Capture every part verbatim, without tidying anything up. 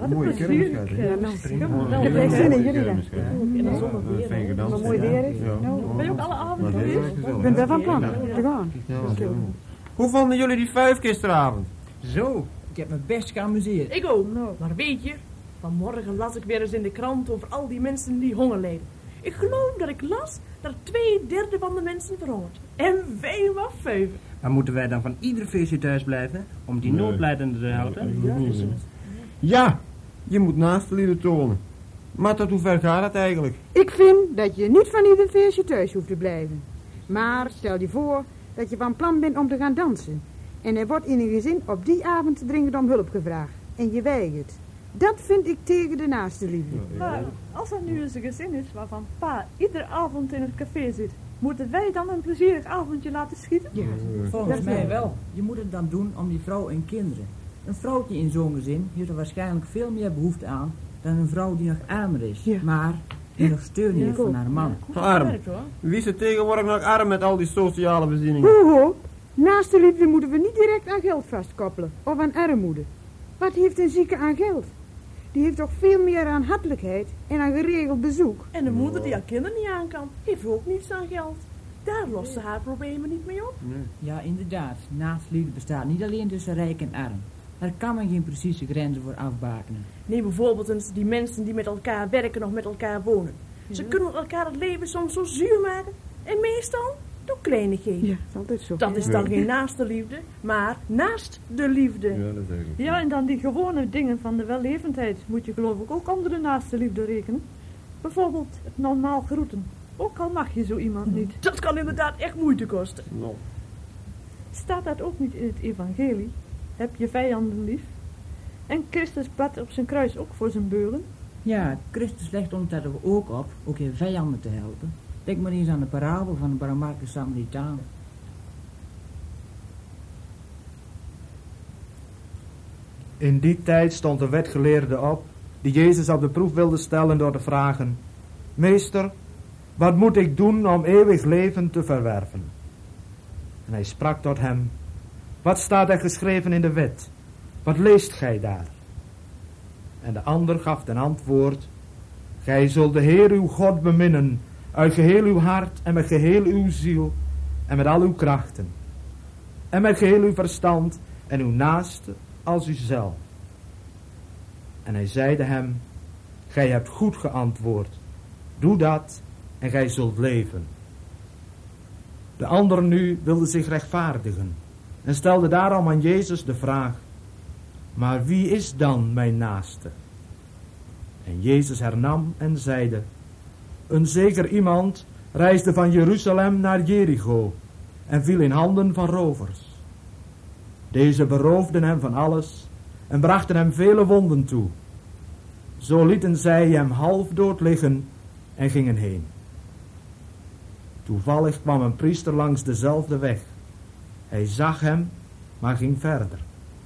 Een mooie kermiskaart, hè? Ja, nou, ik heb zin in jullie dan. In de zon weer. Wat mooi weer is. Ben je ook alle avond geweest? Ik ben wel van plan te gaan. Hoe vonden jullie die vijf gisteravond? Zo, ik heb me best geamuseerd. Ik ook. Maar weet je, vanmorgen las ik weer eens in de krant over al die mensen die honger lijden. Ik geloof dat ik las dat twee derde van de mensen verhongert. En wij maar vijf. Maar moeten wij dan van ieder feestje thuis blijven om die Nee. noodlijdenden te helpen? Ja, dat is het. Ja, je moet naastenliefde tonen. Maar tot hoe ver gaat het eigenlijk? Ik vind dat je niet van ieder feestje thuis hoeft te blijven. Maar stel je voor dat je van plan bent om te gaan dansen. En er wordt in een gezin op die avond dringend om hulp gevraagd. En je weigert. Dat vind ik tegen de naaste liefde. Maar als er nu eens een gezin is waarvan pa iedere avond in het café zit, moeten wij dan een plezierig avondje laten schieten? Ja. Volgens mij wel. Je moet het dan doen om die vrouw en kinderen. Een vrouwtje in zo'n gezin heeft er waarschijnlijk veel meer behoefte aan dan een vrouw die nog armer is. Ja. Maar die nog steun heeft van haar man. Arm. Wie is er tegenwoordig nog arm met al die sociale voorzieningen? Ho ho, naast de liefde moeten we niet direct aan geld vastkoppelen. Of aan armoede. Wat heeft een zieke aan geld? Die heeft toch veel meer aan hartelijkheid en aan geregeld bezoek. En de moeder die haar kinderen niet aan kan, heeft ook niets aan geld. Daar lost ze haar problemen niet mee op. Nee. Ja, inderdaad. Naastenliefde bestaat niet alleen tussen rijk en arm. Daar kan men geen precieze grenzen voor afbakenen. Neem bijvoorbeeld eens die mensen die met elkaar werken of met elkaar wonen. Ze kunnen elkaar het leven soms zo zuur maken. En meestal door kleinigheden. Ja, dat is altijd zo. Dat is dan geen naaste liefde, maar naast de liefde. Ja, dat is eigenlijk. Ja, en dan die gewone dingen van de wellevendheid moet je geloof ik ook onder de naaste liefde rekenen. Bijvoorbeeld het normaal groeten. Ook al mag je zo iemand niet. Dat kan inderdaad echt moeite kosten. Nou, Staat dat ook niet in het evangelie? Heb je vijanden lief? En Christus bad op zijn kruis ook voor zijn beulen. Ja, Christus legt ons daar ook op, ook je vijanden te helpen. Denk maar eens aan de parabel van de barmhartige Samaritaan. In die tijd stond een wetgeleerde op, die Jezus op de proef wilde stellen door te vragen: Meester, wat moet ik doen om eeuwig leven te verwerven? En hij sprak tot hem: Wat staat er geschreven in de wet? Wat leest gij daar? En de ander gaf ten antwoord: Gij zult de Heer uw God beminnen, uit geheel uw hart en met geheel uw ziel en met al uw krachten. En met geheel uw verstand en uw naaste als uzelf. En hij zeide hem: Gij hebt goed geantwoord. Doe dat en gij zult leven. De ander nu wilde zich rechtvaardigen en stelde daarom aan Jezus de vraag: Maar wie is dan mijn naaste? En Jezus hernam en zeide: Een zeker iemand reisde van Jeruzalem naar Jericho en viel in handen van rovers. Deze beroofden hem van alles en brachten hem vele wonden toe. Zo lieten zij hem half dood liggen en gingen heen. Toevallig kwam een priester langs dezelfde weg. Hij zag hem, maar ging verder.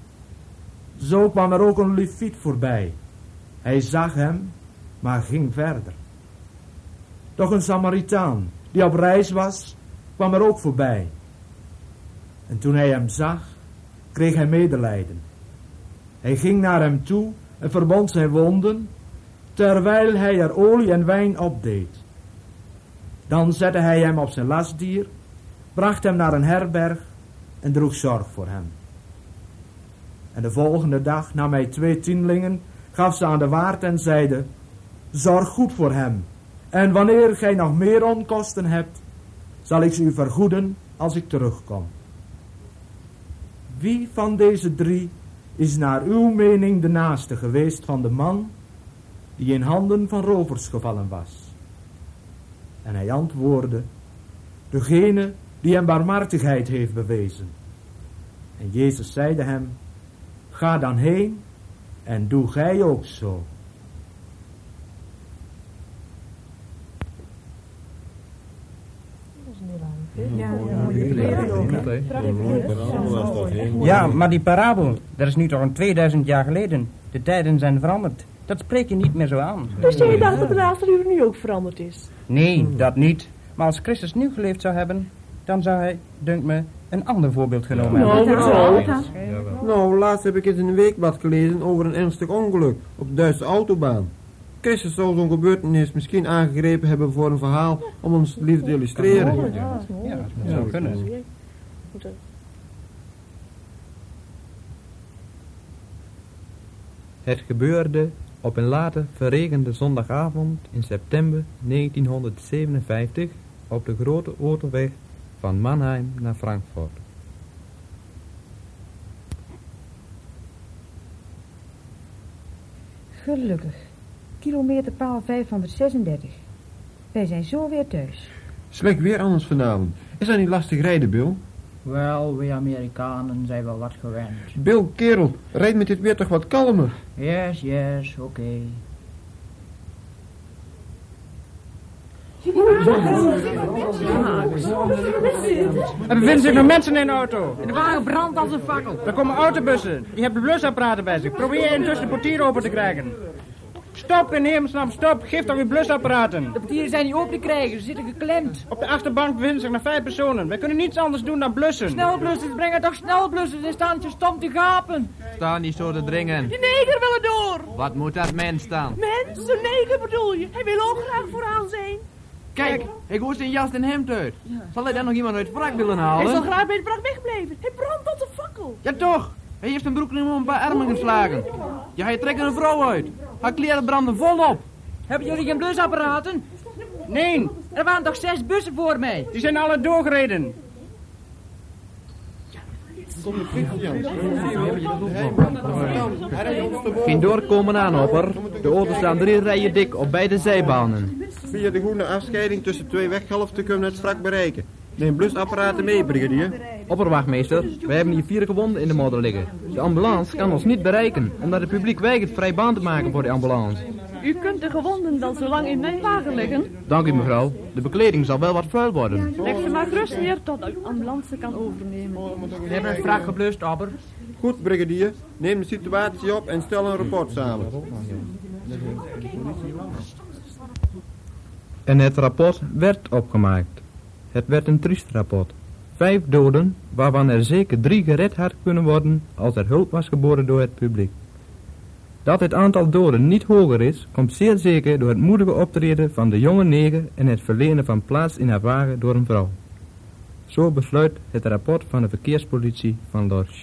Zo kwam er ook een leviet voorbij. Hij zag hem, maar ging verder. Doch een Samaritaan, die op reis was, kwam er ook voorbij. En toen hij hem zag, kreeg hij medelijden. Hij ging naar hem toe en verbond zijn wonden, terwijl hij er olie en wijn opdeed. Dan zette hij hem op zijn lastdier, bracht hem naar een herberg en droeg zorg voor hem. En de volgende dag nam hij twee tienlingen, gaf ze aan de waard en zeide: Zorg goed voor hem, en wanneer gij nog meer onkosten hebt, zal ik ze u vergoeden als ik terugkom. Wie van deze drie is naar uw mening de naaste geweest van de man die in handen van rovers gevallen was? En hij antwoordde: Degene die hem barmhartigheid heeft bewezen. En Jezus zeide hem: Ga dan heen en doe gij ook zo. Ja, maar die parabel, dat is nu toch een tweeduizend jaar geleden. De tijden zijn veranderd. Dat spreek je niet meer zo aan. Dus jij dacht dat de naaste liefde nu ook veranderd is? Nee, dat niet. Maar als Christus nu geleefd zou hebben, dan zou hij, dunkt me, een ander voorbeeld genomen Nou, hebben. wat dan? Nou, laatst heb ik eens in een weekblad gelezen over een ernstig ongeluk op de Duitse autobaan. Christus zou zo'n gebeurtenis misschien aangegrepen hebben voor een verhaal om ons liefde te illustreren. Ja, dat zou kunnen. Het gebeurde op een late verregende zondagavond in september negentienhonderdzevenenvijftig op de grote autoweg van Mannheim naar Frankfurt. Gelukkig. Kilometerpaal vijfhonderdzesendertig. Wij zijn zo weer thuis. Slecht weer anders vanavond. Is dat niet lastig rijden, Bill? Wel, wij Amerikanen zijn wel wat gewend. Bill, kerel, rijd met dit weer toch wat kalmer. Yes, yes, oké. Er bevinden zich nog mensen in de auto. De wagen brandt als een fakkel. Er komen autobussen. Die hebben blusapparaten bij zich. Probeer intussen de portier open te krijgen. Stop in hemelsnaam, stop. Geef toch uw blusapparaten. De portieren zijn niet open te krijgen, ze zitten geklemd. Op de achterbank bevinden zich nog vijf personen. Wij kunnen niets anders doen dan blussen. Snelblussers, breng toch snelblussers. Ze staan je stom te gapen. Sta niet zo te dringen. Die neger wil er door. Wat moet dat mens dan? Mens, zo'n neger bedoel je. Hij wil ook graag vooraan zijn. Kijk, ik hoor zijn jas en hemd uit. Zal hij dan nog iemand uit het wrak willen halen? Hij zal graag bij het wrak wegblijven. Hij brandt als een fakkel. Ja toch, hij heeft zijn broek nu om een paar armen geslagen. Ja, hij trekt een vrouw uit. Haar kleren branden volop. Hebben jullie geen blusapparaten? Nee, Er waren toch zes bussen voor mij. die zijn alle doorgereden. Geen doorkomen aan, opper. De auto's staan drie rijen dik op beide zijbanen. Via de goede afscheiding tussen twee weghelften kunnen we het wrak bereiken. Neem blusapparaten mee, brigadier. Opperwachtmeester, wij hebben hier vier gewonden in de modder liggen. De ambulance kan ons niet bereiken, omdat het publiek weigert vrij baan te maken voor de ambulance. U kunt de gewonden dan zo lang in mijn wagen leggen. Dank u mevrouw, de bekleding zal wel wat vuil worden. Leg ze maar gerust neer tot de ambulance kan overnemen. We hebben een wrak geblust, Abber. Goed, brigadier. Neem de situatie op en stel een rapport samen. En het rapport werd opgemaakt. Het werd een triest rapport. Vijf doden, waarvan er zeker drie gered had kunnen worden als er hulp was geboden door het publiek. Dat het aantal doden niet hoger is, komt zeer zeker door het moedige optreden van de jonge neger en het verlenen van plaats in haar wagen door een vrouw. Zo besluit het rapport van de verkeerspolitie van Lorsch.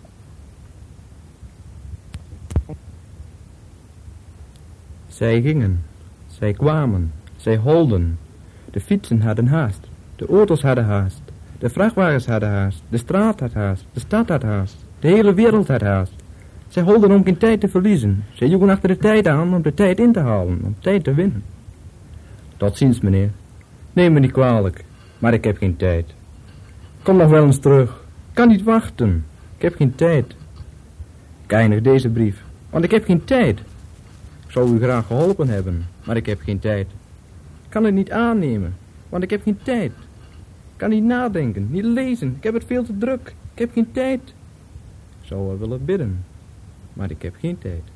Zij gingen, zij kwamen, zij holden. De fietsen hadden haast, de auto's hadden haast, de vrachtwagens hadden haast, de straat had haast, de stad had haast, de hele wereld had haast. Zij holden om geen tijd te verliezen. Zij joegen achter de tijd aan om de tijd in te halen, om tijd te winnen. Tot ziens, meneer. Neem me niet kwalijk, maar ik heb geen tijd. Kom nog wel eens terug. Kan niet wachten. Ik heb geen tijd. Ik eindig deze brief, want ik heb geen tijd. Ik zou u graag geholpen hebben, maar ik heb geen tijd. Ik kan het niet aannemen, want ik heb geen tijd. Ik kan niet nadenken, niet lezen. Ik heb het veel te druk. Ik heb geen tijd. Ik zou wel willen bidden, maar ik heb geen tijd.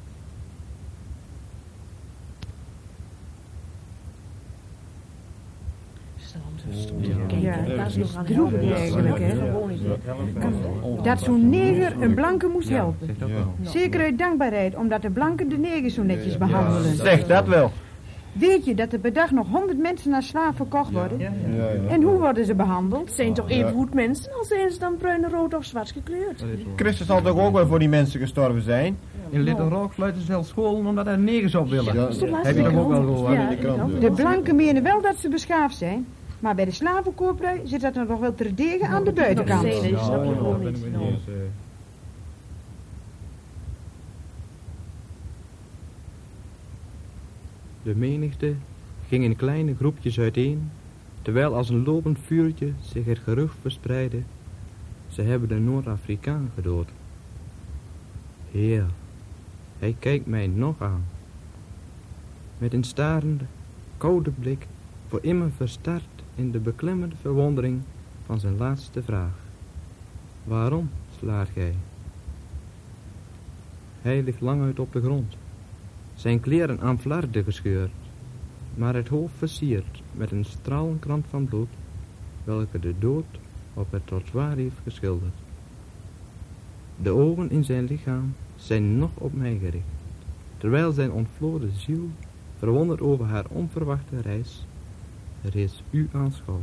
Ja, dat is nog droevig eigenlijk, hè. Dat zo'n neger een blanke moest helpen. Zeker uit dankbaarheid, omdat de blanken de negers zo netjes behandelen. Zeg dat wel. Weet je dat er per dag nog honderd mensen als slaaf verkocht worden? En hoe worden ze behandeld? Het zijn toch even goed mensen, al zijn ze dan bruin, rood of zwart gekleurd. Christus zal toch ook wel voor die mensen gestorven zijn? In Little Rock sluiten ze zelfs scholen omdat er negers op willen. Ja, Heb je toch ook wel gehoord? Ja, De blanken menen wel dat ze beschaafd zijn, maar bij de slavenkooplui zit dat er nog wel terdege aan de buitenkant. Nee, dat snap je gewoon niet. De menigte ging in kleine groepjes uiteen, terwijl als een lopend vuurtje zich het gerucht verspreidde: ze hebben de Noord-Afrikaan gedood. Heer, hij kijkt mij nog aan, met een starende, koude blik, voor immer verstard in de beklemmende verwondering van zijn laatste vraag. Waarom slaat gij? Hij ligt lang uit op de grond, zijn kleren aan flarden gescheurd, maar het hoofd versierd met een stralenkrant van bloed, welke de dood op het trottoir heeft geschilderd. De ogen in zijn lichaam zijn nog op mij gericht, terwijl zijn ontvloden ziel, verwonderd over haar onverwachte reis, reeds u aanschouwt.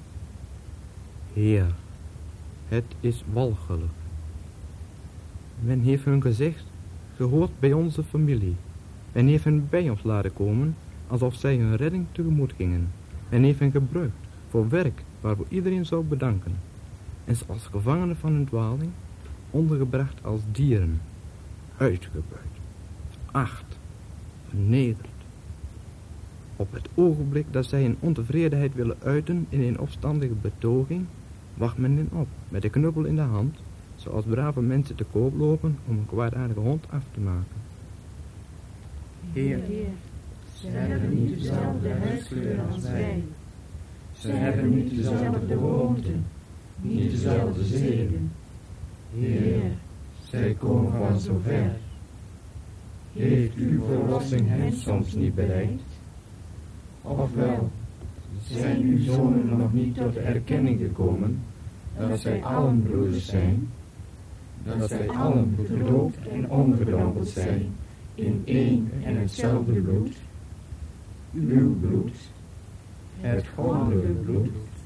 Heer, het is walgelijk. Men heeft hun gezegd, gehoord bij onze familie. Men heeft hen bij ons laten komen, alsof zij hun redding tegemoet gingen. Men heeft hen gebruikt voor werk waarvoor iedereen zou bedanken. En ze als gevangenen van hun dwaling, ondergebracht als dieren, uitgebuit, veracht, vernederd. Op het ogenblik dat zij hun ontevredenheid willen uiten in een opstandige betoging, wacht men hen op, met de knuppel in de hand, zoals brave mensen te koop lopen om een kwaadaardige hond af te maken. Heer, ze hebben niet dezelfde huidskleur als wij. Ze hebben niet dezelfde gewoonten, niet dezelfde zeden. Heer, zij komen van zo ver. Heeft uw verlossing hen soms niet bereikt? Ofwel, zijn uw zonen nog niet tot de erkenning gekomen dat zij allen broeders zijn, dat zij allen gedoopt en omgedompeld zijn in één en hetzelfde bloed, uw bloed, het goddelijke bloed.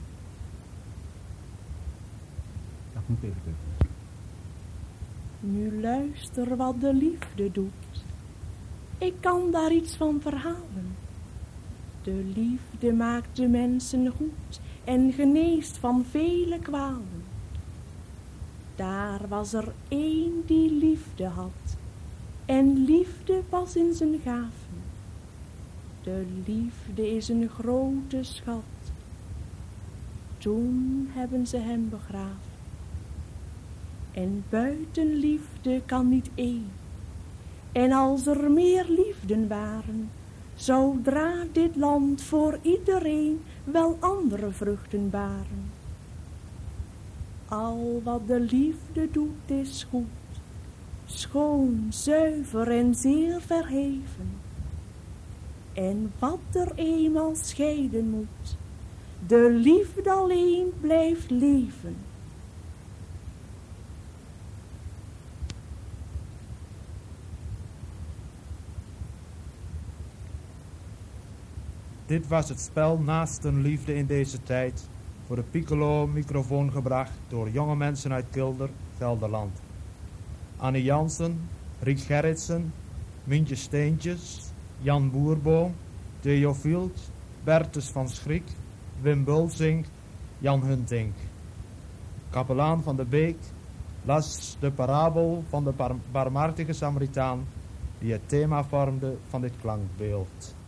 Nu luister wat de liefde doet. Ik kan daar iets van verhalen. De liefde maakt de mensen goed en geneest van vele kwalen. Daar was er één die liefde had, en liefde was in zijn gaven. De liefde is een grote schat. Toen hebben ze hem begraven. En buiten liefde kan niet één. En als er meer liefden waren, zodra dit land voor iedereen wel andere vruchten baren. Al wat de liefde doet is goed, schoon, zuiver en zeer verheven. En wat er eenmaal scheiden moet, de liefde alleen blijft leven. Dit was het spel Naastenliefde in deze tijd, voor de piccolo-microfoon gebracht door jonge mensen uit Kilder, Gelderland. Annie Jansen, Riek Gerritsen, Mintje Steentjes, Jan Boerboom, Theo Field, Bertus van Schrik, Wim Bulzink, Jan Huntink. Kapelaan van de Beek las de parabel van de bar- barmhartige Samaritaan, die het thema vormde van dit klankbeeld.